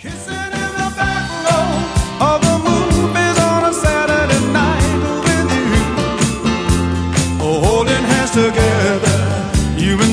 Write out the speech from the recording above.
Kissing in the back row of the movies on a Saturday night with you. Oh, holding hands together, you and